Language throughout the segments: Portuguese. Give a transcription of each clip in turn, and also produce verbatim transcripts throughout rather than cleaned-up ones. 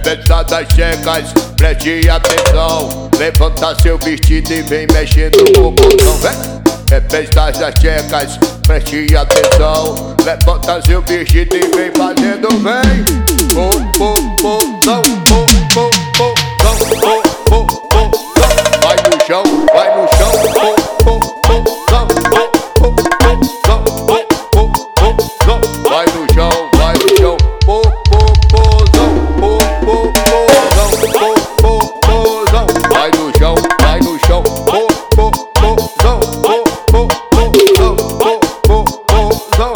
festa das checas, preste atenção. Levanta seu vestido e vem mexendo o botão, vem. É festa das checas, preste atenção. Levanta seu vestido e vem fazendo, vem. Pô, pô, pô, não, pô, pô, pô, não, pô, pô, pô, não. Vai no chão, vai no chão, pô, pô, pô, não, pô, pô, pô, não, pô, pô, pô, não. Vai no chão, vai no chão, pô, pô, pô, não, pô, pô, pô, não, pô, pô, pô, não. Vai no chão, vai no chão, pô, pô, pô, não, pô, pô, pô, não, pô, pô, pô, não.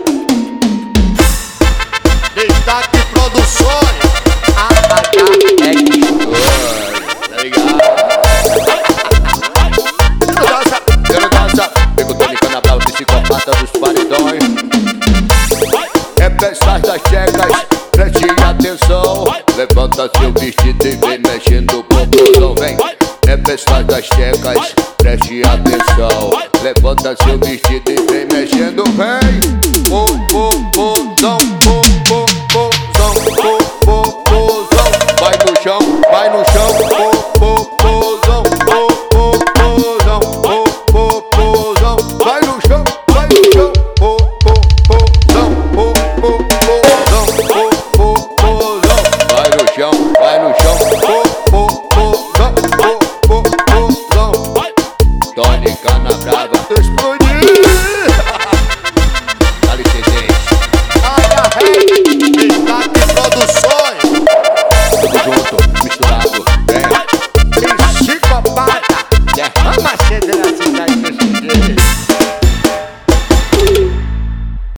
Destaque Produções. A H X. Tá ligado? Eu não dança, pego Tony Carnaval, psicopata dos paredões. É festa das checas, preste atenção. Levanta seu vestido e vem mexendo o popozão, vem. É festa das checas, preste atenção. Levanta seu vestido e vem mexendo, vem. Pô, pô, pozão, pô, pô, pozão, pô, pô, pozão. Vai no chão, vai no chão.